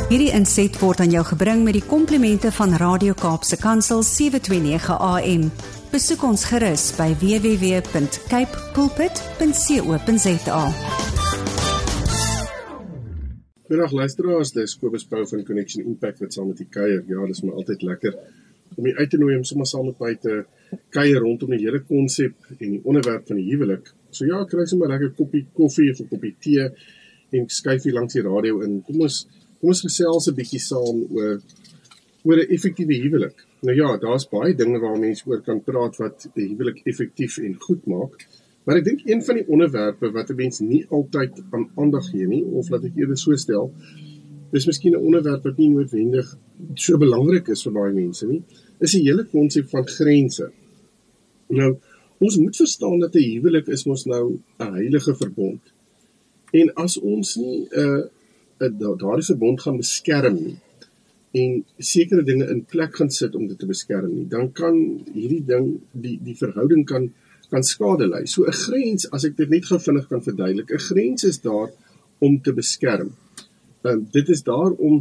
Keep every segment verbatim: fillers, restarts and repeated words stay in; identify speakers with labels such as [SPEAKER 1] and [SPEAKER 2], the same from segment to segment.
[SPEAKER 1] Hierdie inset word aan jou gebring met die komplimente van Radio Kaapse Kansel sewe twee nege A M. Besoek ons gerus by w w w punt cape pulpit punt co punt za.
[SPEAKER 2] Goeiedag luisteraars, dis Kobus Bou van Connection Impact wat saam met die kuier. Ja, dis maar altyd lekker om jy uit te nooi om sommer saam met my te kuier rondom die hele konsep en die onderwerp van die huwelik. So ja, kry sommer lekker koppie koffie of 'n koppie tee en skuif hier langs die radio in. Kom ons Kom ons gesels 'n bietjie saam oor, oor 'n effektiewe huwelik. Nou ja, daar's baie dinge waar mense oor kan praat wat 'n huwelik effektief en goed maak, maar ek dink een van die onderwerpe wat 'n mens nie altyd aan aandag gee nie, of laat ek eerder so stel, dis miskien 'n onderwerp wat nie noodwendig so belangrik is vir baie mense nie, is die hele konsep van grense. Nou, ons moet verstaan dat 'n huwelik is mos nou 'n heilige verbond. En as ons nie 'n uh, daardie verbond gaan beskerm nie, en sekere dinge in plek gaan sit om dit te beskerm nie, dan kan hierdie ding, die, die verhouding kan, kan skade ly. So 'n grens, as ek dit net gou vinnig kan verduidelik, 'n grens is daar om te beskerm. Um, dit is daar om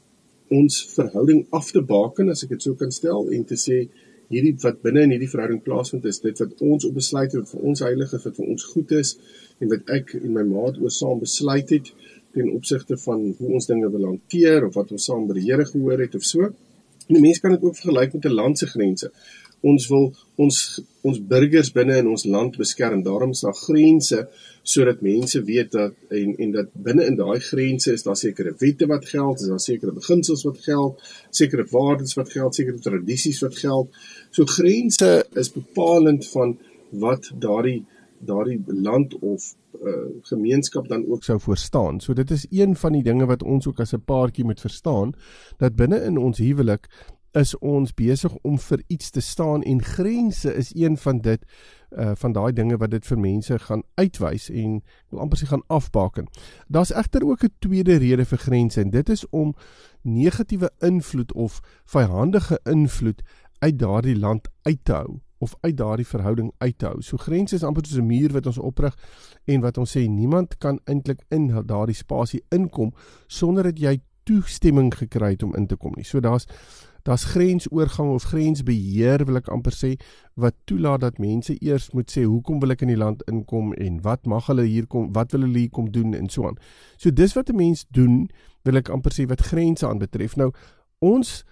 [SPEAKER 2] ons verhouding af te baken, as ek dit so kan stel, en te sê, hierdie wat binne in hierdie verhouding plaasvind is, dit wat ons op besluit het, wat vir ons heilig is, wat vir ons goed is, en wat ek en my maat oor saam besluit het, ten opsigte van hoe ons dinge wil hanteer, of wat ons saam by die Here gehoor het, of so. En die mens kan dit ook vergelyk met 'n land se grense. Ons wil ons, ons burgers binne in ons land beskerm, daarom is daar grense, sodat mense weet dat, en, en dat binne in daai grense is daar sekere wette wat geld, is daar sekere beginsels wat geld, sekere waardes wat geld, sekere tradisies wat geld. So grense is bepalend van wat daardie daardie land of uh, gemeenskap dan ook sou voorstaan. So dit is een van die dinge wat ons ook as 'n paartjie moet verstaan, dat binne in ons huwelik is ons besig om vir iets te staan, en grense is een van dit, uh, van daai dinge wat dit vir mense gaan uitwys en wil amper sê gaan afbaken. Daar's egter ook 'n tweede rede vir grense, en dit is om negatiewe invloed of vyhandige invloed uit daardie land uit te hou, of uit daardie verhouding uit te hou. So grense is amper soos 'n muur wat ons oprig, en wat ons sê, niemand kan eintlik in daardie spasie inkom, sonder dat jy toestemming gekry het om in te kom nie. So daar's daar's grensoorgang of grensbeheer, wil ek amper sê, wat toelaat dat mense eers moet sê, hoekom wil ek in die land inkom, en wat mag hulle hier kom, wat wil hulle hier kom doen, en so aan. So dis wat 'n mens doen, wil ek amper sê, wat grense aanbetref. Nou, ons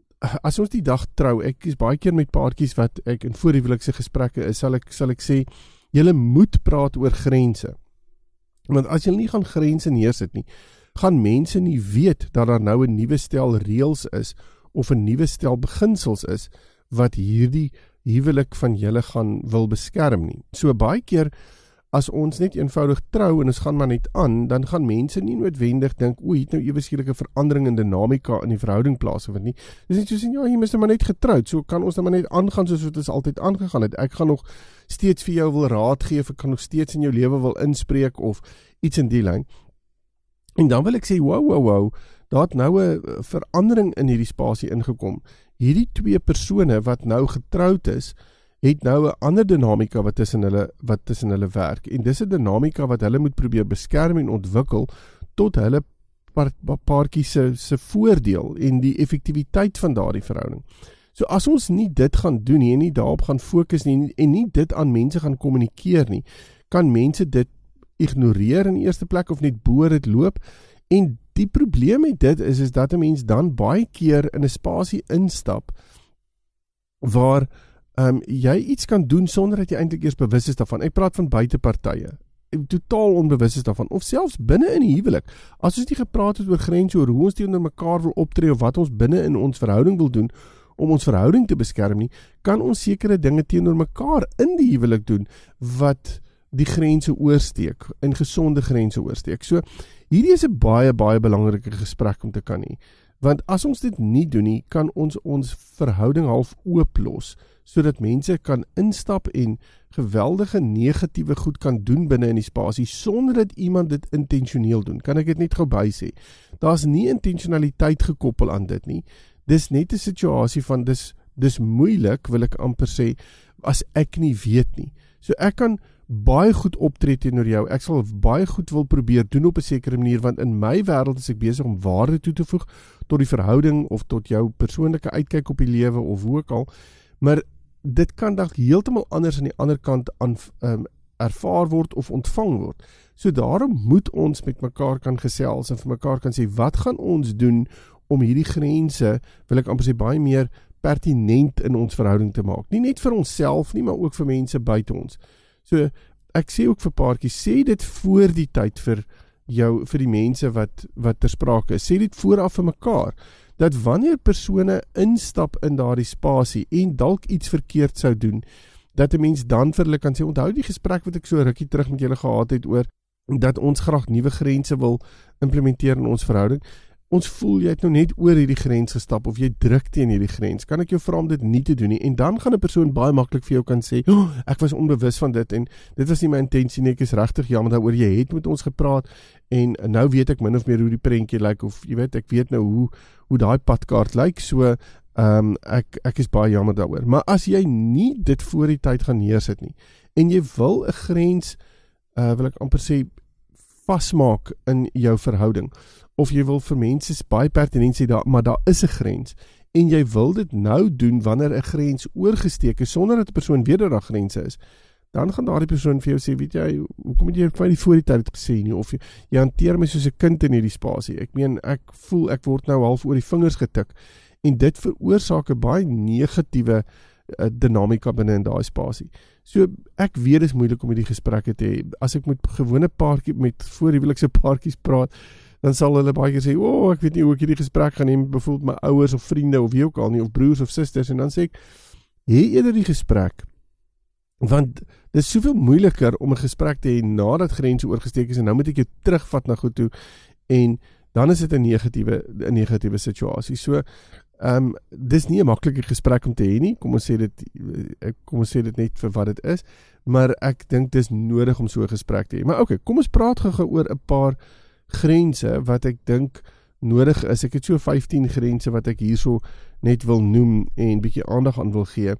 [SPEAKER 2] as ons die dag trou, ek is baie keer met paartjies wat ek in voorhuwelikse gesprekke is, sal ek, sal ek sê, julle moet praat oor grense. Want as julle nie gaan grense neersit nie, gaan mense nie weet dat daar nou 'n nuwe stel reëls is, of 'n nuwe stel beginsels is, wat hierdie huwelik van julle gaan wil beskerm nie. So baie keer, as ons net eenvoudig trou en ons gaan maar net aan, dan gaan mense nie noodwendig dink, oei, het nou ewe skielik 'n verandering in dinamika in die verhouding plaasvind nie. Dis net so sê, ja, jy is nou maar net getroud, so kan ons nou maar net aangaan soos wat ons altyd aangegaan het. Ek gaan nog steeds vir jou wil raad gee, of ek kan nog steeds in jou lewe wil inspreek, of iets in die lyn. En dan wil ek sê, wow, wow, wow, daar het nou 'n verandering in hierdie spasie ingekom. Hierdie twee persone wat nou getroud is, het nou 'n ander dinamika wat tussen hulle wat tussen hulle werk, en dis 'n dinamika wat hulle moet probeer beskerm en ontwikkel tot hulle paartjie se se voordeel en die effektiwiteit van daardie verhouding. So as ons nie dit gaan doen nie, en nie daarop gaan fokus nie, en nie dit aan mense gaan kommunikeer nie, kan mense dit ignoreer in die eerste plek, of net bo dit loop. En die probleem met dit is, is dat 'n mens dan baie keer in 'n spasie instap, waar Um, jy iets kan doen sonder dat jy eintlik eers bewus is daarvan. Ek praat van buitepartye, totaal onbewus is daarvan, of selfs binne in die huwelik. As ons nie gepraat het oor grense, oor hoe ons teenoor mekaar wil optree, of wat ons binne in ons verhouding wil doen, om ons verhouding te beskerm nie, kan ons sekere dinge teenoor mekaar in die huwelik doen, wat die grense oorsteek, en gesonde grense oorsteek. So, hierdie is 'n baie, baie belangrike gesprek om te kan hê. Want as ons dit nie doen nie, kan ons ons verhouding half ooplos, sodat mense kan instap en geweldige negatiewe goed kan doen binne in die spasie, sonder dat iemand dit intentioneel doen. Kan ek dit net gou by sê? Daar's nie intentionaliteit gekoppel aan dit nie. Dis net 'n situasie van, dis, dis moeilik, wil ek amper sê, as ek nie weet nie. So ek kan
[SPEAKER 3] baie goed optree teenoor jou, ek sal baie goed wil probeer doen op 'n sekere manier, want in my wêreld is ek besig om waarde toe te voeg tot die verhouding of tot jou persoonlike uitkyk op die lewe of hoe ook al, maar dit kan dalk heeltemal anders aan die ander kant aan um, ervaar word of ontvang word. So daarom moet ons met mekaar kan gesels en vir mekaar kan sê, wat gaan ons doen om hierdie grense, wil ek amper sê, baie meer pertinent in ons verhouding te maak. Nie net vir onsself nie, maar ook vir mense buite ons. So, ek sê ook vir paartjies, sê dit voor die tyd vir jou, vir die mense wat, wat ter sprake is. Sê dit vooraf vir mekaar, dat wanneer persone instap in daardie spasie en dalk iets verkeerd sou doen, dat 'n mens dan vir hulle kan sê, onthou die gesprek wat ek so rukkie terug met julle gehad het oor, dat ons graag nuwe grense wil implementeer in ons verhouding. Ons voel jy het nou net oor hierdie grens gestap, of jy druk teen hierdie grens, kan ek jou vra om dit nie te doen nie, en dan gaan 'n persoon baie maklik vir jou kan sê, oh, ek was onbewus van dit, en dit was nie my intensie nie, ek is regtig jammer daaroor, jy het met ons gepraat, en nou weet ek min of meer hoe die prentjie lyk, of jy weet, ek weet nou hoe, hoe daai padkaart lyk, so, um, ek, ek is baie jammer daaroor, maar as jy nie dit voor die tyd gaan neersit nie, en jy wil 'n grens, uh, wil ek amper sê, vasmaak in jou verhouding, of jy wil vir mense baie pertinent sê, maar daar is 'n grens, en jy wil dit nou doen wanneer 'n grens oorgesteek is, sonder dat 'n persoon weet dat daar grense is, dan gaan daardie persoon vir jou sê, weet jy, hoekom het jy vir my nie voor die tyd gesê nie, of jy, jy hanteer my soos 'n kind in hierdie spasie, ek meen, ek voel, ek word nou half oor die vingers getik, en dit veroorsaak 'n baie negatiewe uh, dinamika binne in daai spasie. So, ek weet is moeilik om hierdie gesprekke te hê, as ek met gewone paartjie, met voorhuwelikse paartjies praat, dan sal hulle baie keer sê, oh, ek weet nie hoe ek hierdie gesprek gaan neem, bijvoorbeeld my ouers of vriende of wie ook al nie, of broers of susters, en dan sê ek, hê eerder die gesprek, want dit is soveel moeiliker om 'n gesprek te hê nadat grense oorgesteek is, en nou moet ek jou terugvat na goed toe, en dan is dit 'n negatiewe, 'n negatiewe situasie. So, um, dis nie 'n maklike gesprek om te hê nie, kom ons sê dit, kom ons sê dit net vir wat dit is, maar ek dink dis nodig om so 'n gesprek te hê. Maar okay, kom ons praat gou oor 'n paar grense wat ek dink nodig is. Ek het so vyftien grense wat ek hierso net wil noem en bietjie aandag aan wil gee.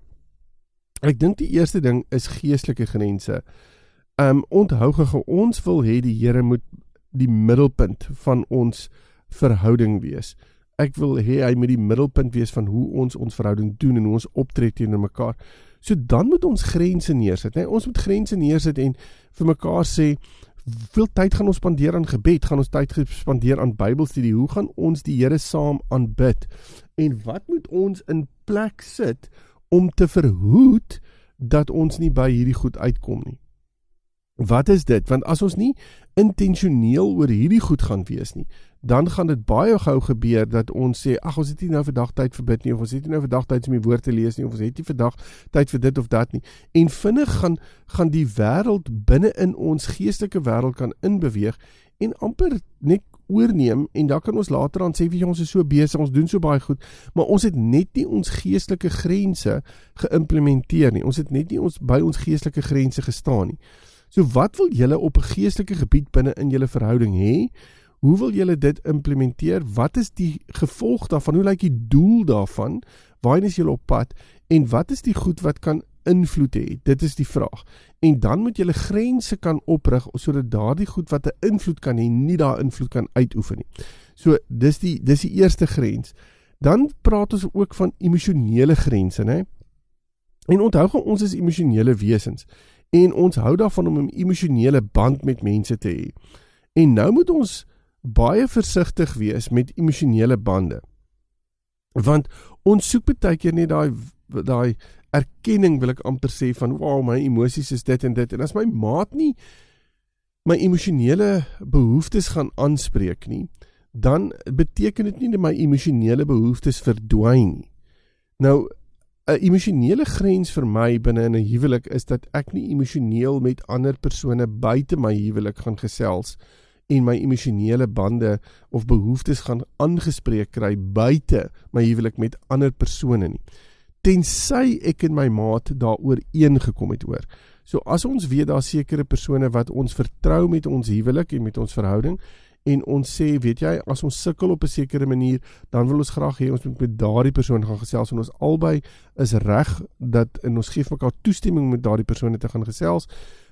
[SPEAKER 3] Ek dink die eerste ding is geestelike grense. Um, onthou gou, ons wil hê die Here moet die middelpunt van ons verhouding wees. Ek wil hê hy moet die middelpunt wees van hoe ons ons verhouding doen en hoe ons optree teenoor mekaar. So dan moet ons grense neersit. Nee, ons moet grense neersit en vir mekaar sê, hoeveel tyd gaan ons spandeer aan gebed, gaan ons tyd spandeer aan Bybelstudie, hoe gaan ons die Here saam aanbid, en wat moet ons in plek sit, om te verhoed, dat ons nie by hierdie goed uitkom nie. Wat is dit? Want as ons nie intentioneel oor hierdie goed gaan wees nie, dan gaan dit baie gou gebeur, dat ons sê, ag, ons het nie nou vandag tyd vir bid nie, of ons het nie nou vandag tyd om die woord te lees nie, of ons het nie vandag tyd vir dit of dat nie, en vinnig gaan, gaan die wêreld binne in ons geestelike wêreld kan inbeweeg, en amper net oorneem, en dan kan ons later aan sê, weet jy, ons is so besig, ons doen so baie goed, maar ons het net nie ons geestelike grense geïmplementeer nie, ons het net nie ons, by ons geestelike grense gestaan nie. So wat wil julle op 'n geestelike gebied binne in julle verhouding hê? Hoe wil julle dit implementeer? Wat is die gevolg daarvan? Hoe lyk die doel daarvan? Waarheen is julle op pad? En wat is die goed wat kan invloed hê? Dit is die vraag. En dan moet julle grense kan oprig, sodat daardie goed wat 'n invloed kan hê, nie daar invloed kan uitoefen nie. So, dis die, dis die eerste grens. Dan praat ons ook van emosionele grense, né? En onthou gou, ons is emosionele wesens. En ons hou daarvan om 'n emosionele band met mense te hê. En nou moet ons baie versigtig wees met emosionele bande. Want ons soek baie keer net daai daai erkenning, wil ek amper sê, van wow, my emosies is dit en dit. En as my maat nie my emosionele behoeftes gaan aanspreek nie, dan beteken dit nie dat my emosionele behoeftes verdwyn nie. Nou, 'n emosionele grens vir my binne in 'n huwelik is dat ek nie emosioneel met ander persone buite my huwelik gaan gesels en my emosionele bande of behoeftes gaan aangespreek kry buite my huwelik met ander persone nie. Tensy ek en my maat daaroor ooreengekom het oor. So as ons weet daar sekere persone wat ons vertrou met ons huwelik en met ons verhouding, en ons sê, weet jy, as ons sukkel op 'n sekere manier, dan wil ons graag hê, ons moet met daardie persoon gaan gesels, en ons albei is reg, dat, en ons geef mekaar toestemming met daardie persone te gaan gesels,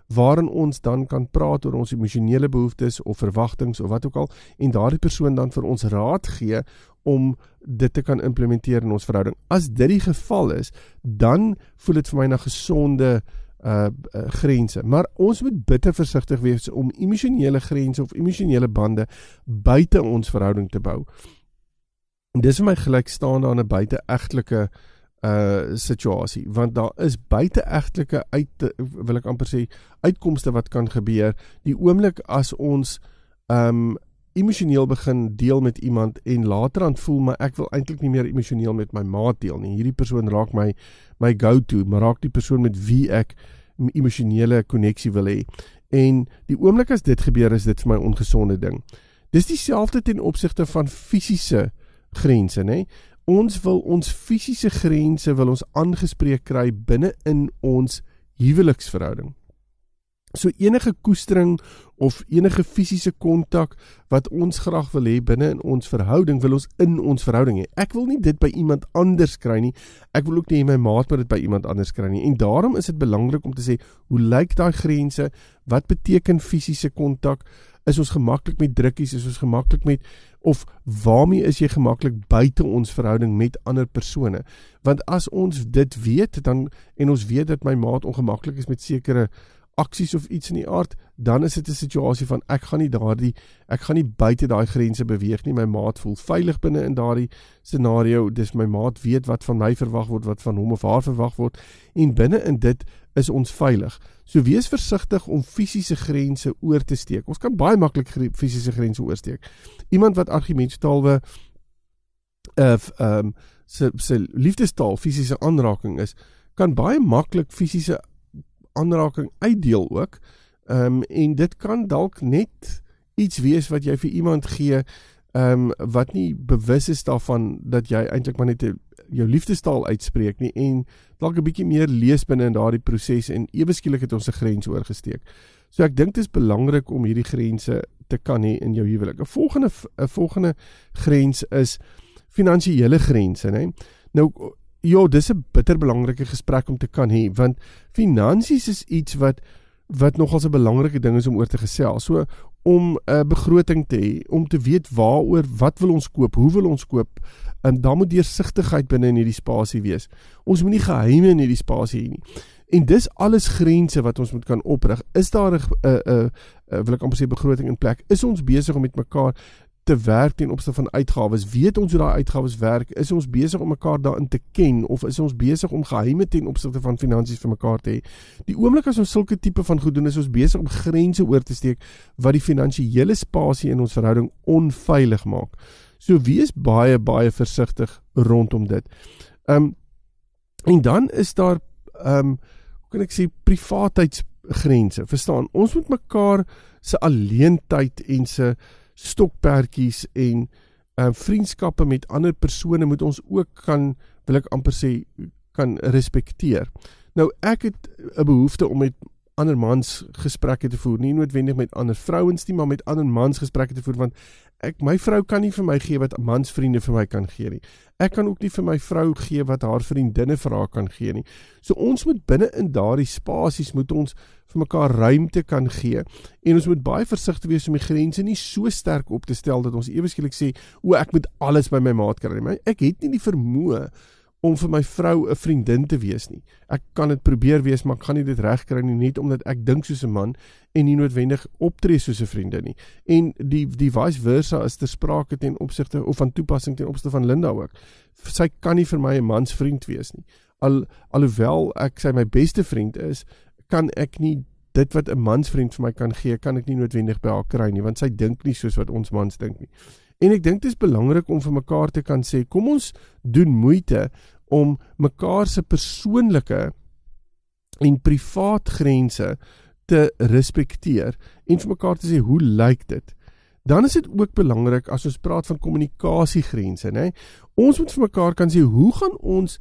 [SPEAKER 3] waarin ons dan kan praat oor ons emosionele behoeftes of verwagtings of wat ook al, en daardie persoon dan vir ons raad gee om dit te kan implementeer in ons verhouding. As dit die geval is, dan voel dit vir my na gesonde uh, uh, grense. Maar ons moet bitter versigtig wees om emosionele grense of emosionele bande buite ons verhouding te bou. En dis vir my gelyk staan aan 'n buite-egtelike uh, situasie, want daar is buite-egtelike uit, wil ek amper sê, uitkomste wat kan gebeur, die oomblik as ons um, emosioneel begin deel met iemand en later aan voel, maar ek wil eintlik nie meer emosioneel met my maat deel nie. Hierdie persoon raak my, my go-to, maar raak die persoon met wie ek emosionele konneksie wil hê. En die oomblik as dit gebeur, is dit vir my ongesonde ding. Dis dieselfde ten opsigte van fisiese grense, nee? Ons wil ons fisiese grense wil ons aangespreek kry binne in ons huweliksverhouding. So enige koestering of enige fisiese kontak wat ons graag wil hê binne in ons verhouding, wil ons in ons verhouding hê. Ek wil nie dit by iemand anders kry nie, ek wil ook nie my maat met dit by iemand anders kry nie, en daarom is dit belangrik om te sê, hoe lyk daai grense, wat beteken fisiese kontak, is ons gemaklik met drukkies, is ons gemaklik met, of waarmee is jy gemaklik buite ons verhouding met ander persone, want as ons dit weet, dan, en ons weet dat my maat ongemaklik is met sekere aksies of iets in die aard, dan is dit 'n situasie van ek gaan nie daardie, ek gaan nie buite daai grense beweeg nie, my maat voel veilig binne in daardie scenario, dis my maat weet wat van my verwag word, wat van hom of haar verwag word, en binne in dit is ons veilig. So wees versigtig om fisiese grense oor te steek. Ons kan baie maklik fisiese grense oorsteek. Iemand wat argumentstaalwe uh, um, sy, sy liefdestaal fisiese aanraking is, kan baie maklik fisiese aanraking uitdeel ook, um, en dit kan dalk net iets wees wat jy vir iemand gee, um, wat nie bewus is daarvan, dat jy eintlik maar net jou liefdestaal uitspreek nie, en dalk 'n bietjie meer lees binne in daardie proses, en ewe skielik het ons 'n grens oorgesteek. So ek dink dit is belangrik om hierdie grense te kan hê in jou huwelik. 'n volgende, 'n volgende grens is finansiële grense, né? Nou, ja, dis 'n bitterbelangrike gesprek om te kan hê, want finansies is iets wat wat nogals 'n belangrike ding is om oor te gesels. So om 'n uh, begroting te hê, om te weet waaroor, wat wil ons koop, hoe wil ons koop, en daar moet deursigtigheid binne in hierdie spasie wees. Ons moet nie geheime in hierdie spasie hê nie. En dis alles grense wat ons moet kan oprig. Is daar 'n uh, uh, uh, wil ek amper sê begroting in plek? Is ons besig om met mekaar te werk ten opsigte van uitgawes? Weet ons hoe daai uitgawes werk? Is ons besig om mekaar daarin te ken, of is ons besig om geheime ten opsigte van finansies vir mekaar te hê? Die oomblik as ons sulke tipe van goed doen, is ons besig om grense oor te steek wat die finansiële spasie in ons verhouding onveilig maak. So wees baie baie versigtig rondom dit. Um, en dan is daar um, hoe kan ek sê, privaatheidsgrense. Verstaan, ons moet mekaar se alleentyd en se stokpertjies en uh, vriendskappe met ander persone moet ons ook kan, wil ek amper sê, kan respekteer. Nou, ek het 'n behoefte om met ander mans gesprekke te voer, nie noodwendig met ander vrouens nie, maar met ander mans gesprekke te voer, want ek, my vrou kan nie vir my gee wat mansvriende vir my kan gee nie. Ek kan ook nie vir my vrou gee wat haar vriendinne vir haar kan gee nie. So ons moet binne in daardie spasies, moet ons vir mekaar ruimte kan gee, en ons moet baie versigtig wees om die grense nie so sterk op te stel, dat ons ewe skielik sê, o, ek moet alles by my maat kry nie. Ek het nie die vermoë om vir my vrou 'n vriendin te wees nie. Ek kan dit probeer wees, maar ek gaan nie dit reg kry nie, net omdat ek dink soos 'n man, en nie noodwendig optree soos 'n vriendin nie. En die, die vice versa is ter sprake ten opsigte, of van toepassing ten opsigte van Linda ook. Sy kan nie vir my 'n mans vriend wees nie. Al, alhoewel ek sy my beste vriend is, kan ek nie dit wat 'n mansvriend vir my kan gee, kan ek nie noodwendig by haar kry nie, want sy dink nie soos wat ons mans dink nie. En ek dink dit is belangrik om vir mekaar te kan sê, kom ons doen moeite om mekaar se persoonlike en privaat grense te respekteer, en vir mekaar te sê, hoe lyk dit? Dan is dit ook belangrik as ons praat van kommunikasiegrense, né? Ons moet vir mekaar kan sê, hoe gaan ons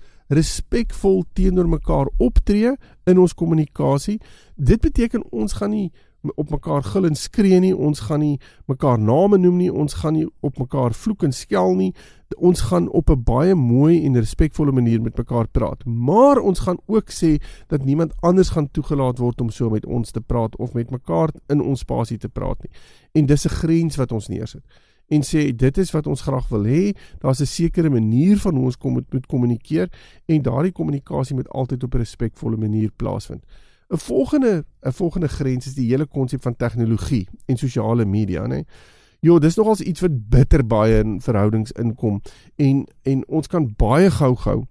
[SPEAKER 3] respekvol teenoor mekaar optree in ons kommunikasie? Dit beteken ons gaan nie op mekaar gil en skree nie, ons gaan nie mekaar name noem nie, ons gaan nie op mekaar vloek en skel nie, ons gaan op 'n baie mooi en respekvolle manier met mekaar praat, maar ons gaan ook sê dat niemand anders gaan toegelaat word om so met ons te praat of met mekaar in ons spasie te praat nie. En dis 'n grens wat ons neersit. En sê, dit is wat ons graag wil hê, daar is 'n sekere manier van hoe ons kom, moet kommunikeer, en daardie kommunikasie moet altyd op 'n respekvolle manier plaasvind. 'n volgende, 'n volgende grens is die hele konsep van tegnologie en sosiale media, nee. Jo, dis nogals iets wat bitter baie in verhoudings inkom, en, en ons kan baie gou-gou,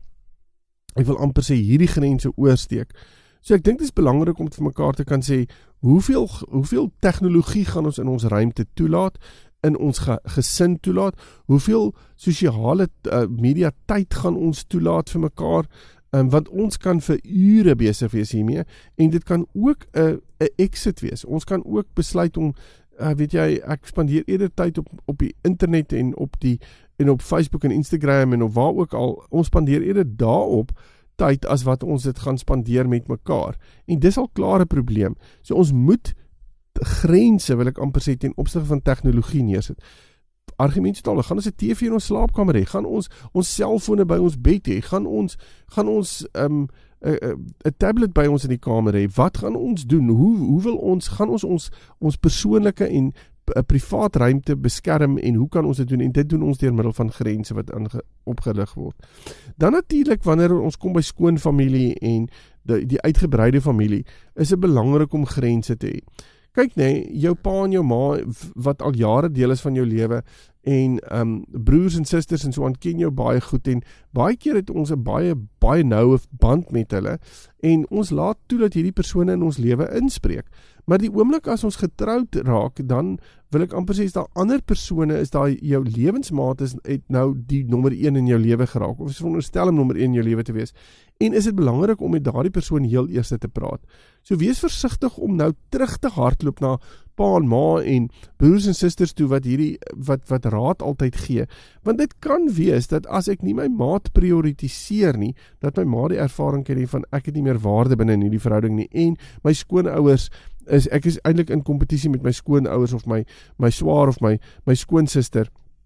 [SPEAKER 3] ek wil amper sê, hierdie grense oorsteek. So ek dink dit is belangrik om vir mekaar te kan sê, hoeveel, hoeveel tegnologie gaan ons in ons ruimte toelaat, in ons ge, gesin toelaat, hoeveel sosiale uh, media tyd gaan ons toelaat vir mekaar, um, want ons kan vir ure besig wees hiermee, en dit kan ook 'n uh, exit wees. Ons kan ook besluit om, uh, weet jy, ek spandeer eerder tyd op, op die internet en op, die, en op Facebook en Instagram en op waar ook al, ons spandeer eerder daarop tyd as wat ons dit gaan spandeer met mekaar. En dis al klaar 'n probleem. So ons moet grense, wil ek amper sê, ten opsigte van tegnologie neersit. Argumentstaal, gaan ons 'n T V in ons slaapkamer hê, gaan ons ons selfone by ons bed hê, gaan ons gaan ons 'n um, 'n tablet by ons in die kamer hê. Wat gaan ons doen? Hoe hoe wil ons gaan ons ons ons persoonlike en 'n privaat ruimte beskerm, en hoe kan ons dit doen? En dit doen ons deur middel van grense wat opgelig word. Dan natuurlik, wanneer ons kom by skoonfamilie en die, die uitgebreide familie, is dit belangrik om grense te hê. Kyk nee, jou pa en jou ma, wat al jare deel is van jou lewe, en um, broers en susters en so aan, ken jou baie goed, en baie keer het ons 'n baie, baie noue band met hulle, en ons laat toe dat hierdie persone in ons lewe inspreek. Maar die oomblik as ons getroud raak, dan wil ek amper sê, is daar ander persone, is daar jou lewensmaat is het nou die nommer een in jou lewe geraak, of is veronderstel om nommer een in jou lewe te wees, en is dit belangrik om met daardie persoon heel eerste te praat. So wees versigtig om nou terug te hardloop na pa en ma en broers en susters toe, wat hierdie, wat, wat raad altyd gee, want dit kan wees, dat as ek nie my maat prioritiseer nie, dat my ma die ervaring kry van, ek het nie meer waarde binne in hierdie verhouding nie, en my skoonouers, is, ek is eintlik in kompetisie met my skoonouers, of my, my swaar, of my, my skoonsister,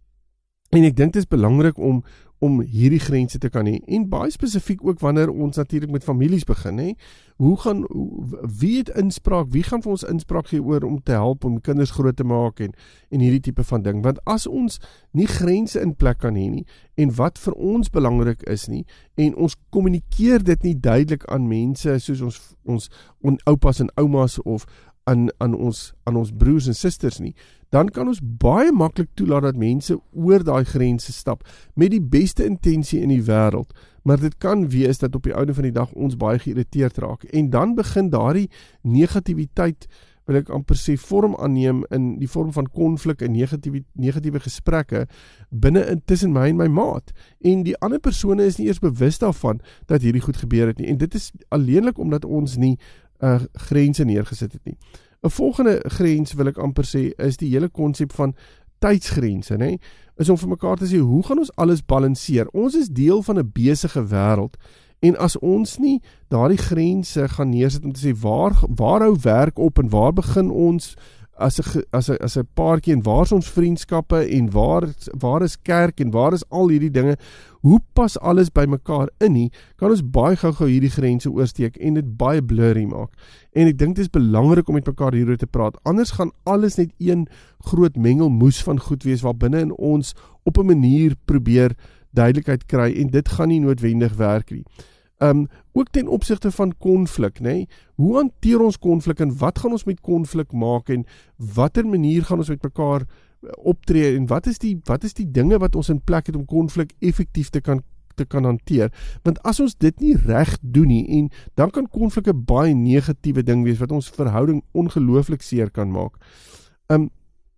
[SPEAKER 3] en ek dink dit is belangrik om, om hierdie grense te kan hê, en baie spesifiek ook wanneer ons natuurlik met families begin, he. Hoe gaan, wie het inspraak, wie gaan vir ons inspraak gee oor om te help, om kinders groot te maak, en, en hierdie type van ding, want as ons nie grense in plek kan hê nie, en wat vir ons belangrik is nie, en ons kommunikeer dit nie duidelik aan mense, soos ons, ons on, oupas en oumas, of aan, aan, ons, aan ons broers en susters nie, dan kan ons baie maklik toelaat dat mense oor daai grense stap, met die beste intensie in die wêreld, maar dit kan wees dat op die einde van die dag ons baie geïrriteerd raak, en dan begin daardie negativiteit, wil ek amper sê, vorm aanneem in die vorm van konflik en negatieve, negatieve gesprekke, binne tussen my en my maat, en die ander persone is nie eers bewus daarvan, dat hierdie goed gebeur het nie, en dit is alleenlik omdat ons nie uh, grense neergesit het nie. 'n volgende grens, wil ek amper sê, is die hele konsep van tydsgrense, nee? Is om vir mekaar te sê, hoe gaan ons alles balanseer? Ons is deel van 'n besige wêreld, en as ons nie daardie grense gaan neersit om te sê, waar, waar hou werk op, en waar begin ons as 'n as 'n as 'n paartjie, en waar is ons vriendskappe, en waar, waar is kerk, en waar is al hierdie dinge, hoe pas alles by mekaar in nie, kan ons baie gou-gou hierdie grense oorsteek, en dit baie blurry maak. En ek dink dit is belangrik om met mekaar hieroor te praat, anders gaan alles net een groot mengelmoes van goed wees, waar binne in ons op 'n manier probeer duidelikheid kry, en dit gaan nie noodwendig werk nie. Um, ook ten opsigte van konflik, nee? Hoe hanteer ons konflik, en wat gaan ons met konflik maak, en watter manier gaan ons met mekaar optree, en wat is die, wat is die dinge wat ons in plek het om konflik effektief te kan, te kan hanteer, want as ons dit nie reg doen nie, en dan kan konflik 'n baie negatiewe ding wees, wat ons verhouding ongelooflik seer kan maak. Um,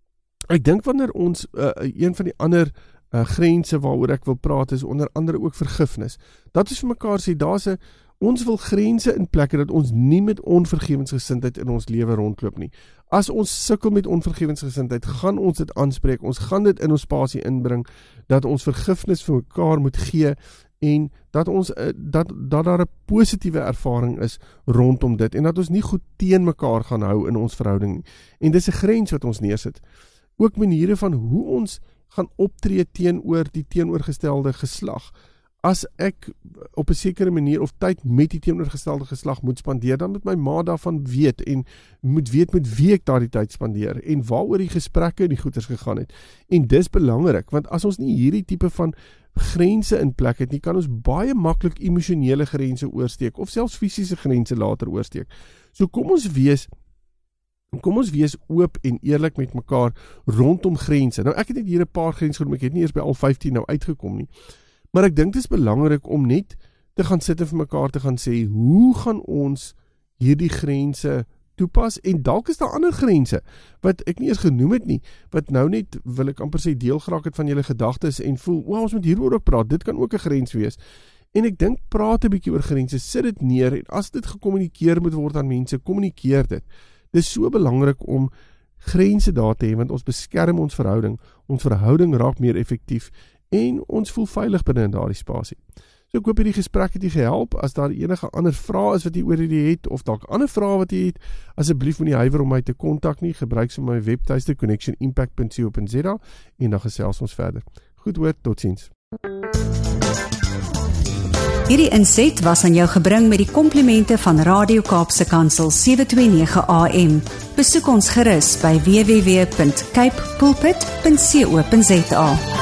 [SPEAKER 3] ek dink wanneer ons, uh, een van die ander Uh, grense waaroor ek wil praat, is onder andere ook vergifnis. Dat is vir mekaar sê, daar is 'n, ons wil grense in plekke, dat ons nie met onvergewensgesindheid in ons lewe rondloop nie. As ons sukkel met onvergewensgesindheid, gaan ons dit aanspreek, ons gaan dit in ons spasie inbring, dat ons vergifnis vir mekaar moet gee, en dat ons dat dat daar 'n positiewe ervaring is rondom dit en dat ons nie goed teen mekaar gaan hou in ons verhouding nie. En dis 'n grens wat ons neersit. Ook maniere van hoe ons gaan optree teenoor die teenoorgestelde geslag. As ek op 'n sekere manier of tyd met die teenoorgestelde geslag moet spandeer, dan moet my ma daarvan weet en moet weet met wie ek daardie tyd spandeer en waaroor die gesprekke en die goeters gegaan het. En dis belangrik, want as ons nie hierdie tipe van grense in plek het nie, kan ons baie maklik emosionele grense oorsteek of selfs fisiese grense later oorsteek. So kom ons wees Kom ons wees oop en eerlik met mekaar rondom grense. Nou ek het net hier 'n paar grense genoem, ek het nie eers by al vyftien nou uitgekom nie. Maar ek dink dit is belangrik om net te gaan sit en vir mekaar te gaan sê, hoe gaan ons hierdie grense toepas? En dalk is daar ander grense wat ek nie eens genoem het nie, wat nou net, wil ek amper sê, deel geraak het van julle gedagtes en voel, wow, ons moet hieroor ook praat, dit kan ook 'n grens wees. En ek dink, praat 'n bietjie oor grense, sit dit neer en as dit gekommunikeer moet word aan mense, kommunikeer dit. Dit is so belangrik om grense daar te hê, want ons beskerm ons verhouding, ons verhouding raak meer effektief en ons voel veilig binne in daardie spasie. So ek hoop hierdie gesprek het jy gehelp. As daar enige ander vrae is wat jy oor hierdie het, of dalk ander vrae wat jy het, asseblief moenie huiwer om my te kontak nie, gebruik sommer my webtuiste connection impact punt co punt za en dan gesels ons verder. Goed hoor, totsiens.
[SPEAKER 1] Hierdie inset was aan jou gebring met die komplimente van Radio Kaapse Kansel sewe twee nege A M. Besoek ons gerus by w w w punt cape pulpit punt co punt za.